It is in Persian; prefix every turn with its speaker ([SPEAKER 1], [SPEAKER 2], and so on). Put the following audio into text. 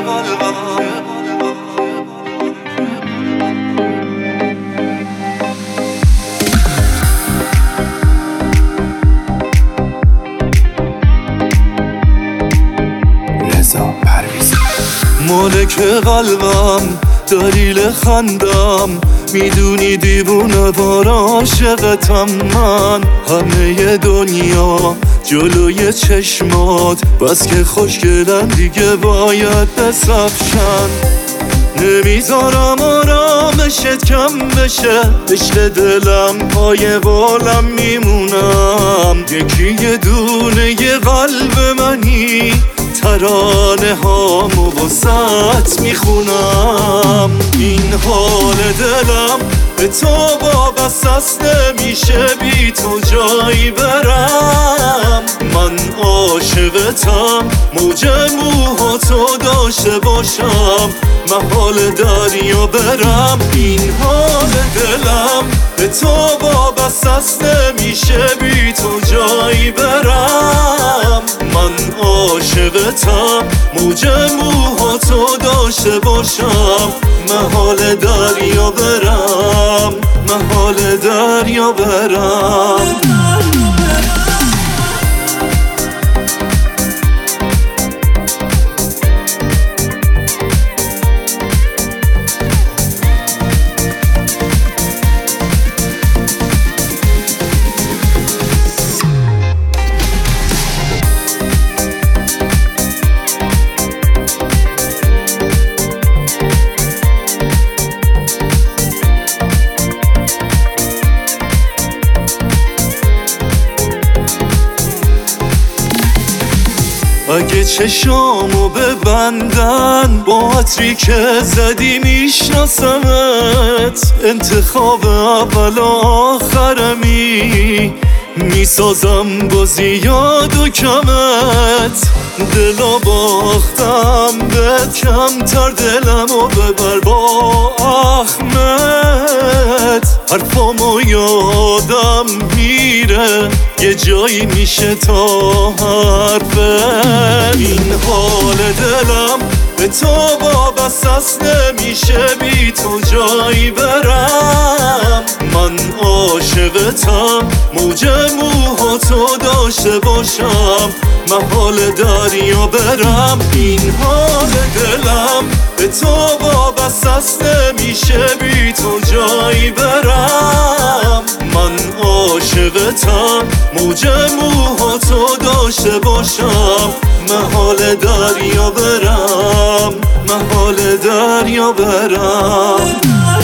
[SPEAKER 1] مالک قلبم، دلیل خندم، میدونی دیوونه بار عاشقتم من. همه دنیا جلوی چشمات، بس که خوشگلن دیگه باید بسفشن. نمیذارم آرامشت کم بشه، عشق دلم پای بالم میمونم. یکی یه دونه یه قلب منی، ترانه هامو واسط میخونم. این حال دلم به تو وابست نمیشه، بی تو جایی برم. من عاشقتم، موج موهاتو داشته باشم، محال دریا برم. این حال دلم به تو وابست نمیشه، بی تو جایی برم. من عاشقتم، موج موهاتو داشته باشم، محال دریا برم، محال دریا برم. اگه چشامو ببندن، با عطری که زدی میشناسمت. انتخاب اول و آخرمی، میسازم با زیاد و کمت. دلو باختم بهت، کمتر دلمو ببر با احمد. حرفامو یادم میره، یه جایی میشه تا حرفت. این حال دلم به تو وابست نمیشه، بی تو جایی برم. من عاشقتم، موج موهاتو داشته باشم، محال دریا برم. این حال دلم به تو وابست نمیشه، بی تو جایی برم. من عاشقتم، موج موهاتو داشته باشم، محال دریا برم، محال دریا برم.